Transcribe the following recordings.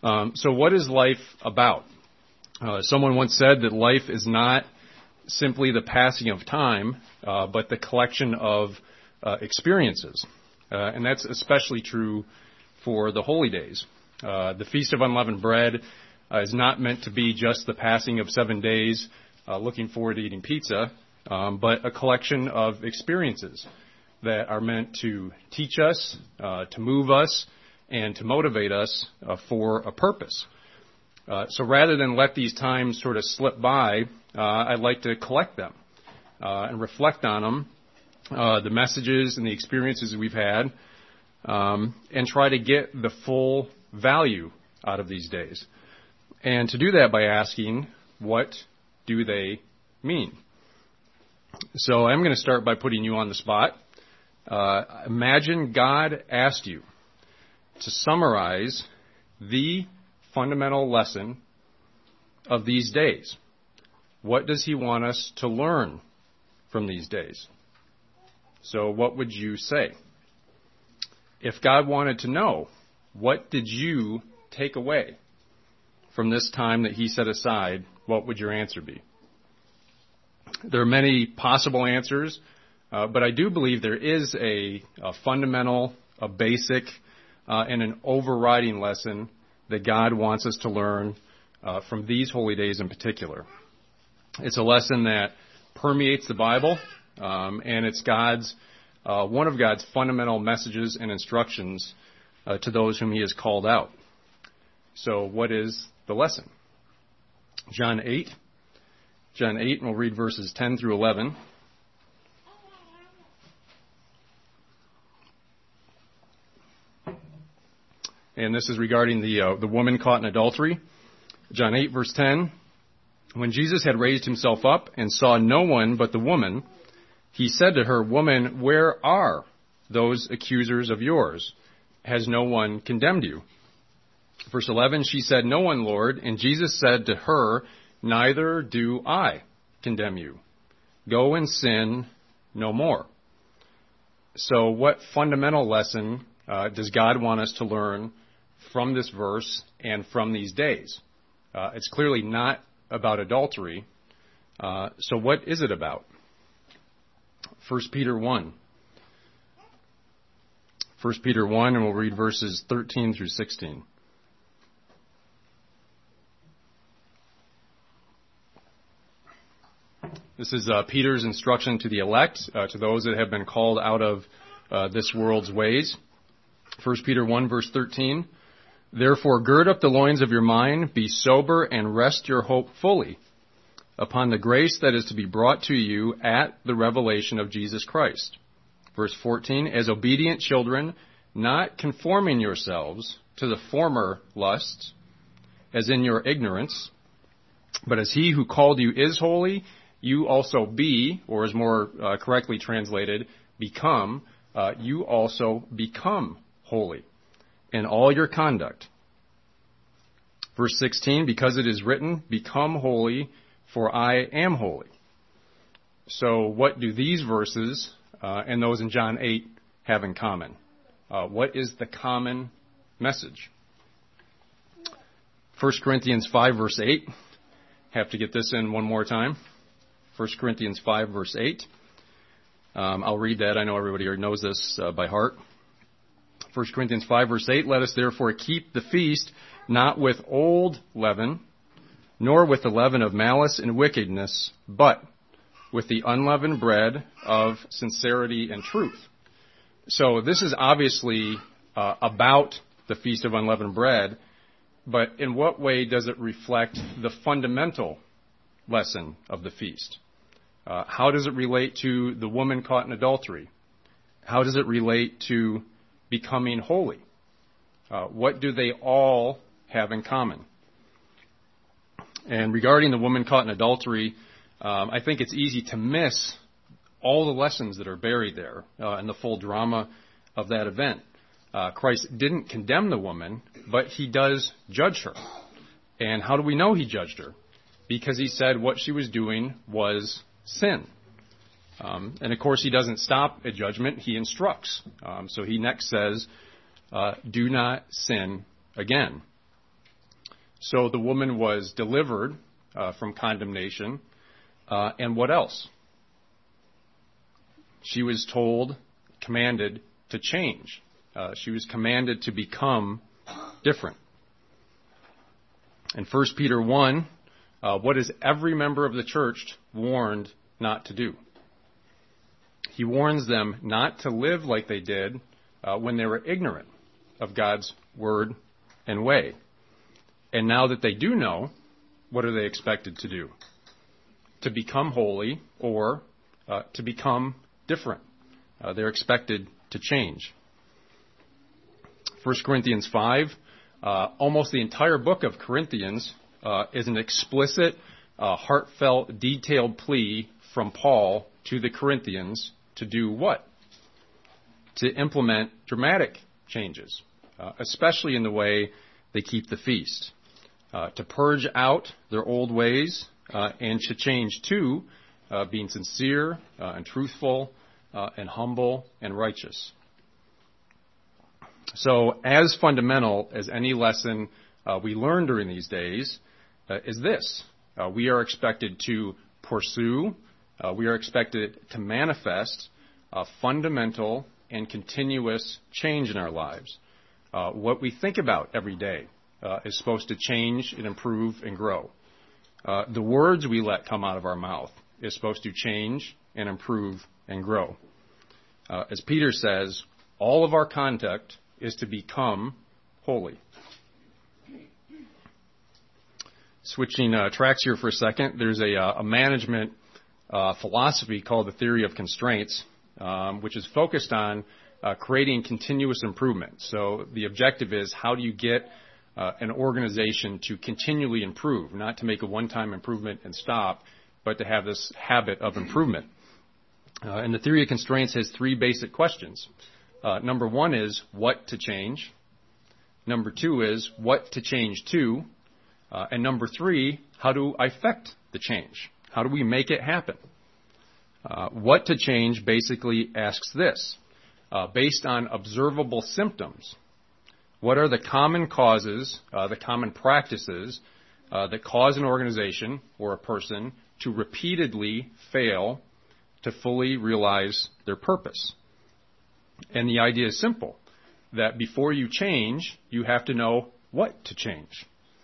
So what is life about? Someone once said that life is not simply the passing of time, but the collection of experiences. And that's especially true for the holy days. The Feast of Unleavened Bread is not meant to be just the passing of 7 days looking forward to eating pizza, but a collection of experiences that are meant to teach us, to move us, and to motivate us for a purpose. So rather than let these times sort of slip by, I'd like to collect them and reflect on them, the messages and the experiences we've had, and try to get the full value out of these days. And to do that by asking, what do they mean? So I'm going to start by putting you on the spot. Imagine God asked you to summarize the fundamental lesson of these days. What does he want us to learn from these days? So what would you say? If God wanted to know, what did you take away from this time that he set aside, what would your answer be? There are many possible answers, but I do believe there is a fundamental, a basic, and an overriding lesson that God wants us to learn from these holy days in particular. It's a lesson that permeates the Bible, and it's one of God's fundamental messages and instructions to those whom he has called out. So what is the lesson? John 8, and we'll read verses 10 through 11. And this is regarding the woman caught in adultery. John 8, verse 10. When Jesus had raised himself up and saw no one but the woman, he said to her, "Woman, where are those accusers of yours? Has no one condemned you?" Verse 11, she said, "No one, Lord." And Jesus said to her, "Neither do I condemn you. Go and sin no more." So what fundamental lesson does God want us to learn from this verse and from these days? It's clearly not about adultery. So what is it about? 1 Peter 1. 1 Peter 1, and we'll read verses 13 through 16. This is Peter's instruction to the elect, to those that have been called out of this world's ways. 1 Peter 1, verse 13. Therefore, gird up the loins of your mind, be sober, and rest your hope fully upon the grace that is to be brought to you at the revelation of Jesus Christ. Verse 14, as obedient children, not conforming yourselves to the former lusts, as in your ignorance, but as he who called you is holy, you also be, or is more correctly translated, become, you also become holy in all your conduct. Verse 16, because it is written, become holy, for I am holy. So what do these verses and those in John 8 have in common? What is the common message? 1 Corinthians 5, verse 8. Have to get this in one more time. 1 Corinthians 5, verse 8. I'll read that. I know everybody already knows this by heart. 1 Corinthians 5, verse 8. Let us therefore keep the feast not with old leaven, nor with the leaven of malice and wickedness, but with the unleavened bread of sincerity and truth. So this is obviously about the Feast of Unleavened Bread, but in what way does it reflect the fundamental lesson of the feast? How does it relate to the woman caught in adultery? How does it relate to becoming holy? What do they all have in common? And regarding the woman caught in adultery, I think it's easy to miss all the lessons that are buried there and the full drama of that event. Christ didn't condemn the woman, but he does judge her. And how do we know he judged her? Because he said what she was doing was sin. And of course, he doesn't stop at judgment, he instructs. So he next says, do not sin again. So the woman was delivered from condemnation. And what else? She was commanded to change. She was commanded to become different. In 1 Peter 1, what is every member of the church warned not to do? He warns them not to live like they did when they were ignorant of God's word and way. And now that they do know, what are they expected to do? To become holy or to become different. They're expected to change. 1 Corinthians 5, almost the entire book of Corinthians is an explicit, heartfelt, detailed plea from Paul to the Corinthians to do what? To implement dramatic changes, especially in the way they keep the feast. To purge out their old ways and to change to being sincere and truthful and humble and righteous. So as fundamental as any lesson we learn during these days is this. We are expected to pursue, we are expected to manifest a fundamental and continuous change in our lives. What we think about every day is supposed to change and improve and grow. The words we let come out of our mouth is supposed to change and improve and grow. As Peter says, all of our conduct is to become holy. Switching tracks here for a second, there's a management philosophy called the theory of constraints, which is focused on creating continuous improvement. So the objective is, how do you get an organization to continually improve, not to make a one-time improvement and stop, but to have this habit of improvement. And the theory of constraints has three basic questions. Number one is what to change. Number two is what to change to. And number three, how to effect the change. How do we make it happen? What to change basically asks this. Based on observable symptoms, what are the common causes, the common practices that cause an organization or a person to repeatedly fail to fully realize their purpose? And the idea is simple, that before you change, you have to know what to change.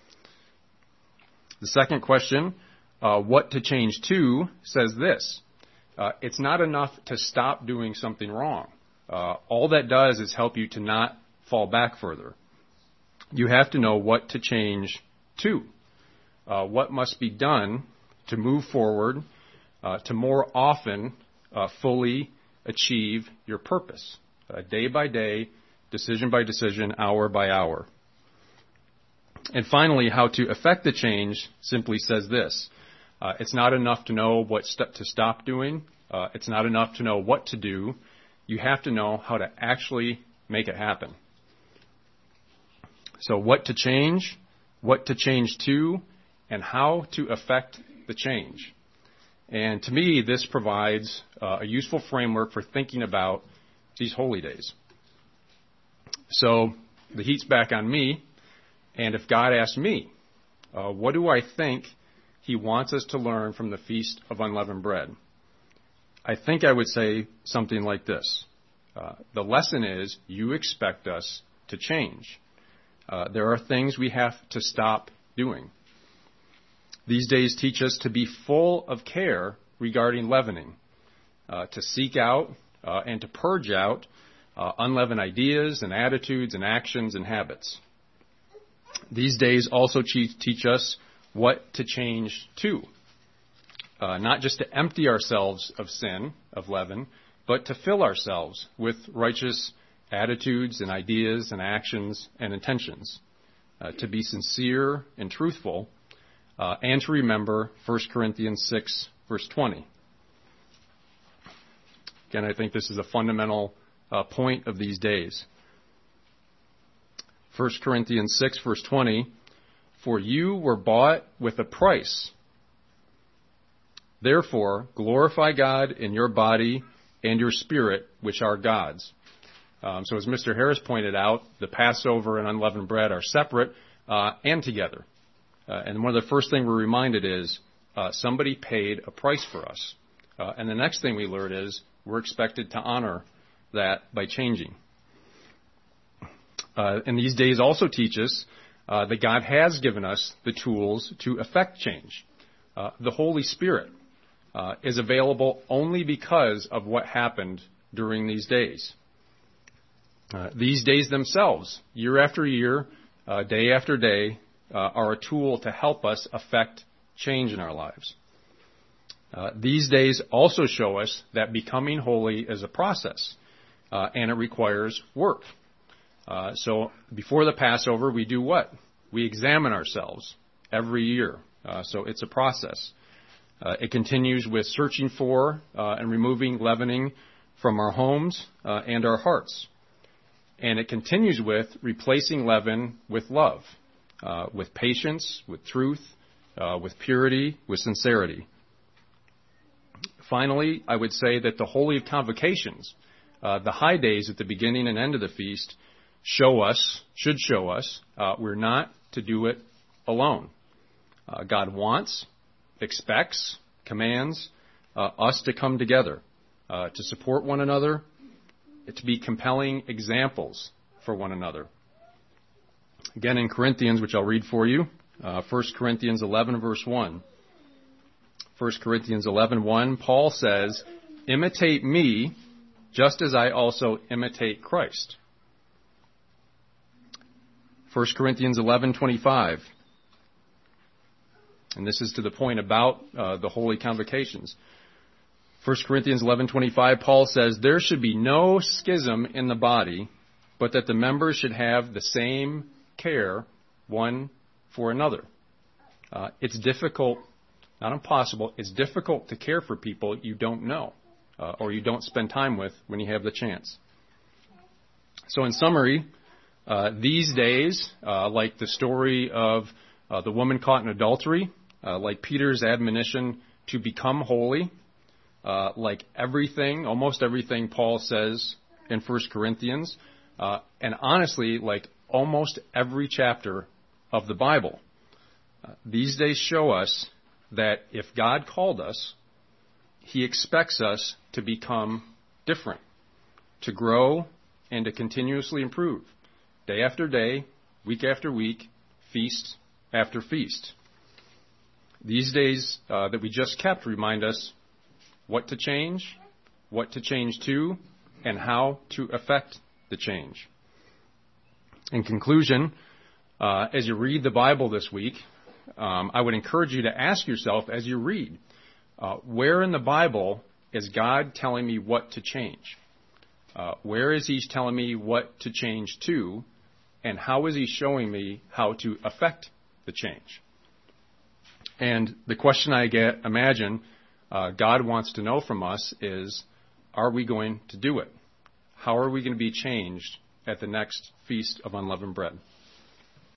The second question, what to change to, says this. It's not enough to stop doing something wrong. All that does is help you to not fall back further. You have to know what to change to. What must be done to move forward, to more often fully achieve your purpose. Day by day, decision by decision, hour by hour. And finally, how to effect the change simply says this. It's not enough to know what to stop doing. It's not enough to know what to do. You have to know how to actually make it happen. So what to change to, and how to effect the change. And to me, this provides a useful framework for thinking about these holy days. So the heat's back on me, and if God asked me, what do I think He wants us to learn from the Feast of Unleavened Bread? I think I would say something like this. The lesson is, you expect us to change. There are things we have to stop doing. These days teach us to be full of care regarding leavening, to seek out and to purge out unleavened ideas and attitudes and actions and habits. These days also teach us what to change to, not just to empty ourselves of sin, of leaven, but to fill ourselves with righteous attitudes and ideas and actions and intentions, to be sincere and truthful, and to remember 1 Corinthians 6, verse 20. Again, I think this is a fundamental point of these days. 1 Corinthians 6, verse 20, for you were bought with a price. Therefore, glorify God in your body and your spirit, which are God's. So as Mr. Harris pointed out, the Passover and unleavened bread are separate and together. And one of the first things we're reminded is somebody paid a price for us. And the next thing we learn is we're expected to honor that by changing. And these days also teach us that God has given us the tools to effect change. The Holy Spirit is available only because of what happened during these days. These days themselves, year after year, day after day, are a tool to help us affect change in our lives. These days also show us that becoming holy is a process, and it requires work. So before the Passover, we do what? We examine ourselves every year. So it's a process. It continues with searching for and removing leavening from our homes and our hearts. And it continues with replacing leaven with love, with patience, with truth, with purity, with sincerity. Finally, I would say that the Holy of Convocations, the high days at the beginning and end of the feast, should show us we're not to do it alone. God wants, expects, commands us to come together, to support one another, to be compelling examples for one another. Again, in Corinthians, which I'll read for you, 1 Corinthians 11, verse 1. 1 Corinthians 11:1, Paul says, "Imitate me, just as I also imitate Christ." 1 Corinthians 11:25, and this is to the point about the holy convocations. 1 Corinthians 11:25, Paul says, "There should be no schism in the body, but that the members should have the same care one for another." It's difficult, not impossible, it's difficult to care for people you don't know or you don't spend time with when you have the chance. So in summary, these days, like the story of the woman caught in adultery, like Peter's admonition to become holy, like everything, almost everything Paul says in 1 Corinthians, and honestly, like almost every chapter of the Bible, these days show us that if God called us, He expects us to become different, to grow, and to continuously improve, day after day, week after week, feast after feast. These days that we just kept remind us what to change to, and how to effect the change. In conclusion, as you read the Bible this week, I would encourage you to ask yourself as you read, where in the Bible is God telling me what to change? Where is He telling me what to change to? And how is He showing me how to effect the change? And the question I imagine God wants to know from us is, are we going to do it? How are we going to be changed at the next Feast of Unleavened Bread?